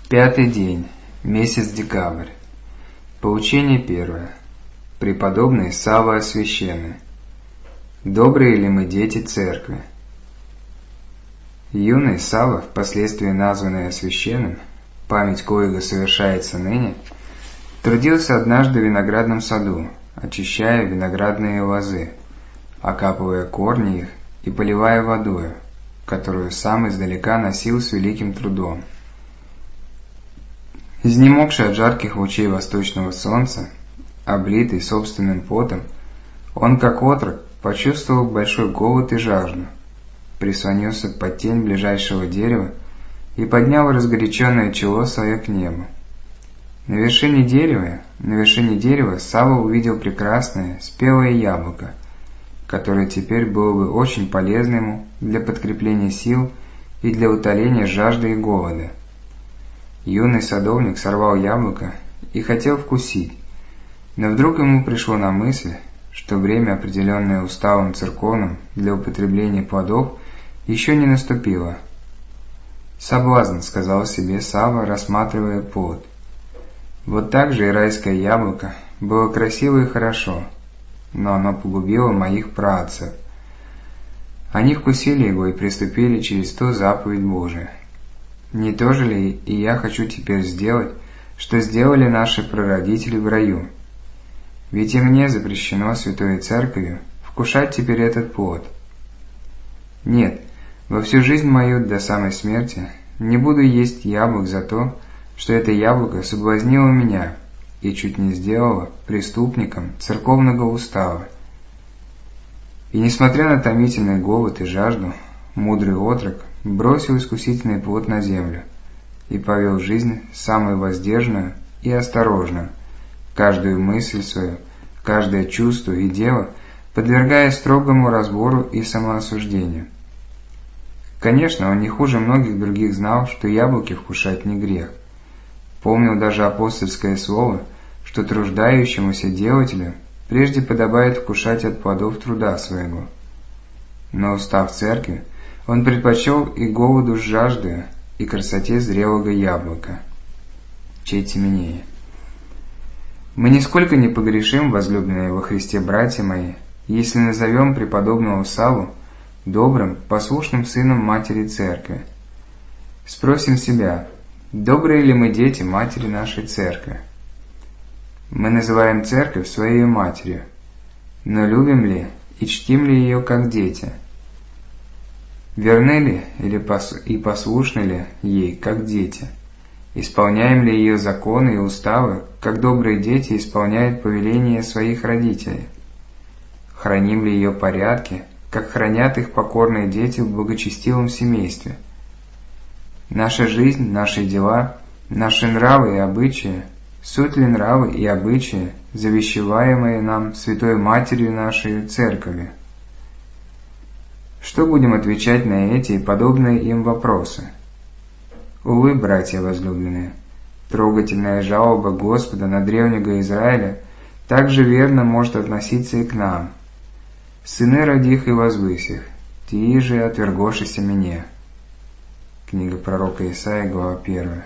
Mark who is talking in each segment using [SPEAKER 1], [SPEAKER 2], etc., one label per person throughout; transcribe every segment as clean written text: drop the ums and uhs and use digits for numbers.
[SPEAKER 1] Пятый день, месяц декабрь. Поучение первое. Преподобный Савва Освященный. Добрые ли мы дети Церкви? Юный Савва, впоследствии названный Освященным, память коего совершается ныне, трудился однажды в виноградном саду, очищая виноградные лозы, окапывая корни их и поливая водою, которую сам издалека носил с великим трудом. Изнемогший от жарких лучей восточного солнца, облитый собственным потом, он, как отрок, почувствовал большой голод и жажду, прислонился под тень ближайшего дерева и поднял разгоряченное чело свое к небу. На вершине дерева Савва увидел прекрасное, спелое яблоко, которое теперь было бы очень полезно ему для подкрепления сил и для утоления жажды и голода. Юный садовник сорвал яблоко и хотел вкусить, но вдруг ему пришло на мысль, что время, определенное уставом церковным для употребления плодов, еще не наступило. «Соблазн», — сказал себе Савва, рассматривая плод. Вот так же и райское яблоко было красиво и хорошо, но оно погубило моих праотцев. Они вкусили его и приступили через то заповедь Божия. Не то же ли и я хочу теперь сделать, что сделали наши прародители в раю? Ведь и мне запрещено Святой Церковью вкушать теперь этот плод. Нет, во всю жизнь мою до самой смерти не буду есть яблок за то, что это яблоко соблазнило меня и чуть не сделало преступником церковного устава. И несмотря на томительный голод и жажду, мудрый отрок бросил искусительный плод на землю и повел жизнь самую воздержанную и осторожную, каждую мысль свою, каждое чувство и дело подвергая строгому разбору и самоосуждению. Конечно, он не хуже многих других знал, что яблоки вкушать не грех. Помнил даже апостольское слово, что труждающемуся делателю прежде подобает вкушать от плодов труда своего. Но, устав в церкви, он предпочел и голоду с жаждою, и красоте зрелого яблока. Чейте минее. Мы нисколько не погрешим, возлюбленные во Христе братья мои, если назовем преподобного Савву добрым, послушным сыном Матери Церкви. Спросим себя, добрые ли мы дети Матери нашей Церкви? Мы называем Церковь Своей Матерью, но любим ли и чтим ли ее как дети? Верны ли и послушны ли ей, как дети? Исполняем ли ее законы и уставы, как добрые дети исполняют повеления своих родителей? Храним ли ее порядки, как хранят их покорные дети в благочестивом семействе? Наша жизнь, наши дела, наши нравы и обычаи, суть ли нравы и обычаи, завещеваемые нам Святой Матерью нашей Церковью? Что будем отвечать на эти и подобные им вопросы? Увы, братья возлюбленные, трогательная жалоба Господа на древнего Израиля также верно может относиться и к нам. «Сыны родих и возвысь их, ти же отвергошися мне». Книга пророка Исаии, глава 1.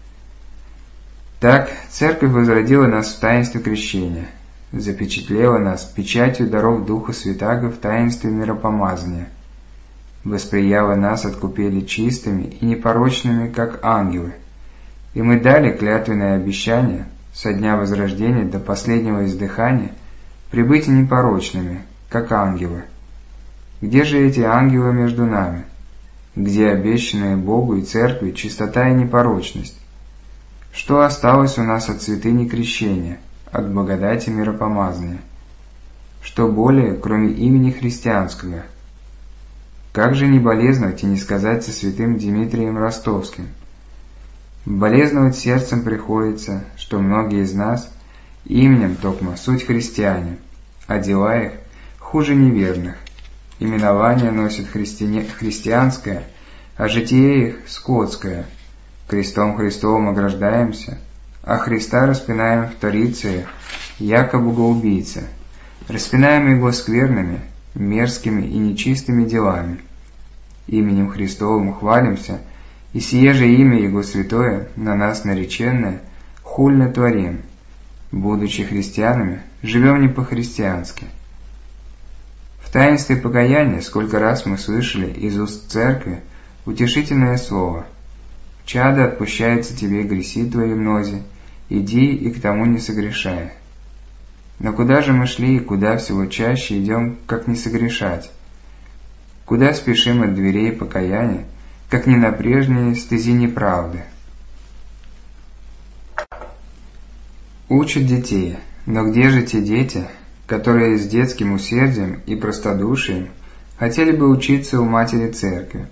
[SPEAKER 1] Так, Церковь возродила нас в таинстве крещения, запечатлела нас печатью даров Духа Святаго в таинстве миропомазания, восприяла нас откупили чистыми и непорочными, как ангелы, и мы дали клятвенное обещание со дня возрождения до последнего издыхания прибыть непорочными, как ангелы. Где же эти ангелы между нами? Где обещанные Богу и Церкви чистота и непорочность? Что осталось у нас от святыни крещения, от благодати миропомазания? Что более, кроме имени христианского? Как же не болезновать и не сказать со святым Дмитрием Ростовским? Болезновать сердцем приходится, что многие из нас именем токмо суть христиане, а дела их хуже неверных. Именование носит христианское, а житие их скотское. Крестом Христовым ограждаемся, а Христа распинаем в Торице, яко богоубийца, распинаем его скверными, мерзкими и нечистыми делами. Именем Христовым хвалимся и сие же имя Его святое, на нас нареченное, хульно творим. Будучи христианами, живем не по-христиански. В таинстве покаяния сколько раз мы слышали из уст церкви утешительное слово: «Чадо, отпущается тебе греси твои мнози, иди и к тому не согрешай». Но куда же мы шли и куда всего чаще идем, как не согрешать? Куда спешим от дверей покаяния, как не на прежние стези неправды? Учат детей, но где же те дети, которые с детским усердием и простодушием хотели бы учиться у матери церкви?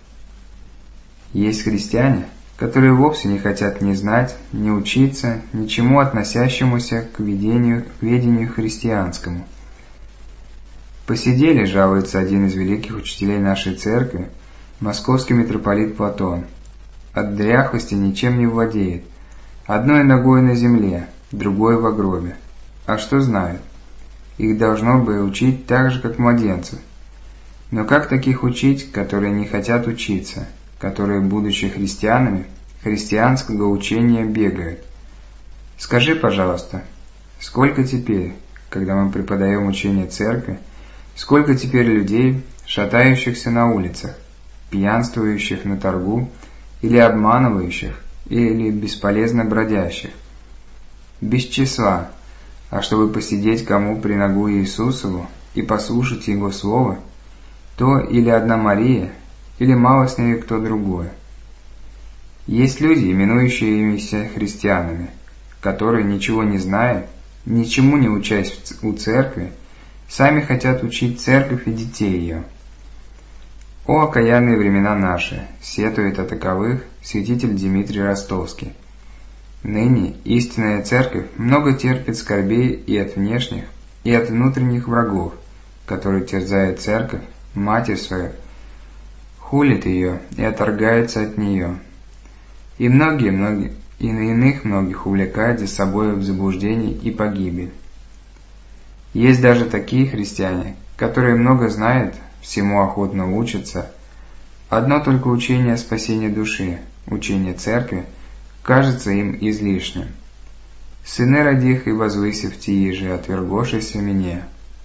[SPEAKER 1] Есть христиане, которые вовсе не хотят ни знать, ни учиться, ничему относящемуся к ведению христианскому. «Посидели, — жалуется один из великих учителей нашей церкви, московский митрополит Платон, — от дряхлости ничем не владеет, одной ногой на земле, другой во гробе. А что знают? Их должно бы учить так же, как младенцев. Но как таких учить, которые не хотят учиться, которые, будучи христианами, христианского учения бегают? Скажи, пожалуйста, сколько теперь, когда мы преподаем учение церкви, сколько теперь людей, шатающихся на улицах, пьянствующих на торгу, или обманывающих, или бесполезно бродящих? Без числа. А чтобы посидеть кому при ногу Иисусову и послушать Его Слово, то или одна Мария, или мало с нею кто другой. Есть люди, именующиеся христианами, которые, ничего не зная, ничему не учась у церкви, сами хотят учить церковь и детей ее. О, окаянные времена наши, сетует о таковых святитель Дмитрий Ростовский. Ныне истинная церковь много терпит скорбей и от внешних, и от внутренних врагов, которые терзают церковь, матерь свою, хулит ее и отторгается от нее. И иных многих увлекает за собой в заблуждение и погибель. Есть даже такие христиане, которые много знают, всему охотно учатся. Одно только учение о спасении души, учение церкви, кажется им излишним. Сыны родих и возвысив тии же, отвергошися мне.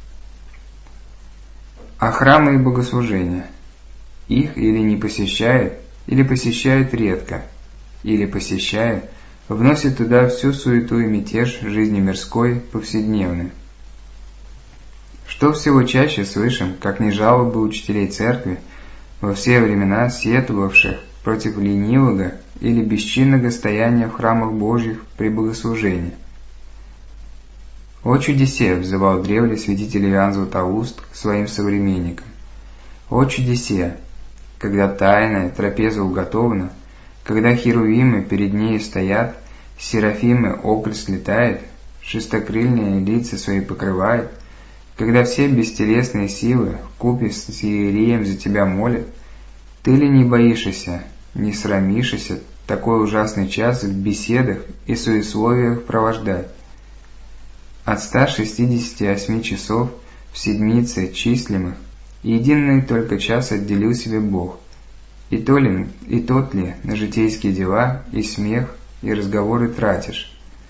[SPEAKER 1] А храмы и богослужения? Их или не посещают, или посещают редко, или посещают, вносят туда всю суету и мятеж жизни мирской, повседневной. Что всего чаще слышим, как не жалобы учителей церкви, во все времена сетовавших против ленивого или бесчинного стояния в храмах Божьих при богослужении. «О чудесе!» — взывал древний святитель Иоанн Златоуст к своим современникам. «О чудесе! Когда тайная трапеза уготована, когда херувимы перед ней стоят, серафимы окль слетает, шестокрыльные лица свои покрывает, когда все бестелесные силы вкупе с Иереем за тебя молят, ты ли не боишься, не срамишься такой ужасный час в беседах и суесловиях провождать? От 168 часов в седмице числимых единый только час отделил себе Бог, и тот ли на житейские дела и смех и разговоры тратишь?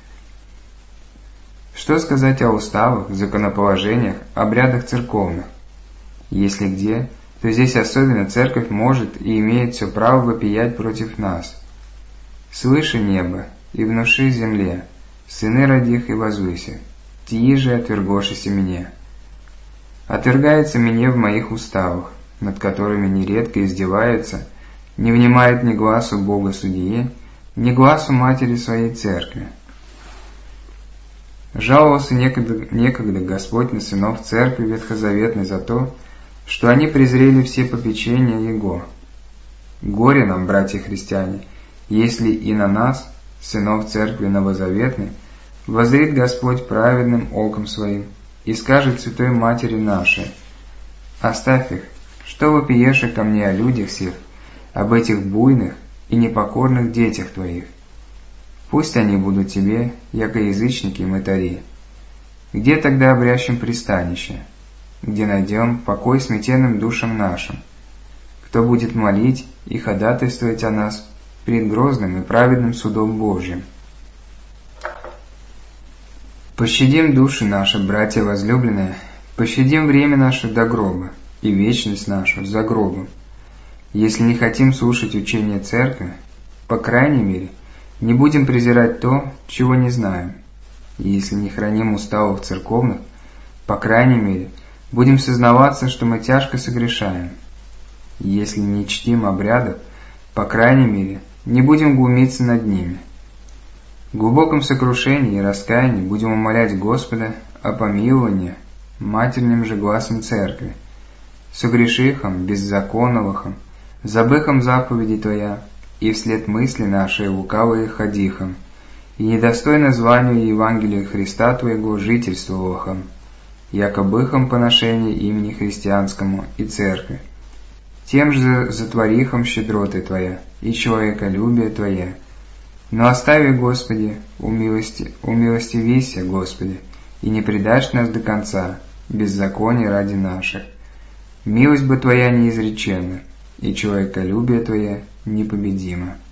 [SPEAKER 1] Что сказать о уставах, законоположениях, обрядах церковных? Если где, то здесь особенно церковь может и имеет все право вопиять против нас. «Слыши небо, и внуши земле, сыны родих и возвыси, тии же отвергошися мне». Отвергается мне в моих уставах, над которыми нередко издевается, не внимает ни гласу Бога Судьи, ни гласу Матери Своей Церкви. Жаловался некогда Господь на сынов Церкви Ветхозаветной за то, что они презрели все попечения Его. Горе нам, братья-христиане, если и на нас, сынов Церкви Новозаветной, воззрит Господь праведным оком Своим и скажет Святой Матери нашей: «Оставь их, что вопиешь ко мне о людях сих, об этих буйных и непокорных детях твоих. Пусть они будут тебе, яко язычники и мытари. Где тогда обрящем пристанище? Где найдем покой смятенным душам нашим? Кто будет молить и ходатайствовать о нас пред грозным и праведным судом Божьим. Пощадим души наши, братья возлюбленные, пощадим время наше до гроба и вечность нашу за гробом. Если не хотим слушать учения Церкви, по крайней мере, не будем презирать то, чего не знаем. И если не храним уставов церковных, по крайней мере, будем сознаваться, что мы тяжко согрешаем. И если не чтим обрядов, по крайней мере, не будем глумиться над ними. В глубоком сокрушении и раскаянии будем умолять Господа о помиловании матерным же гласом Церкви, согрешихом, беззаконовахом, забыхом заповеди Твоя, и вслед мысли нашей лукавые ходихом, и недостойно званию Евангелия Христа Твоего жительствовахом, якобыхом поношения имени христианскому и Церкви, тем же затворихом щедроты Твоя и человеколюбие Твое. Но остави, Господи, умилостивейся, Господи, и не предашь нас до конца, беззакония ради наших. Милость бы Твоя неизреченна, и человеколюбие Твое непобедимо.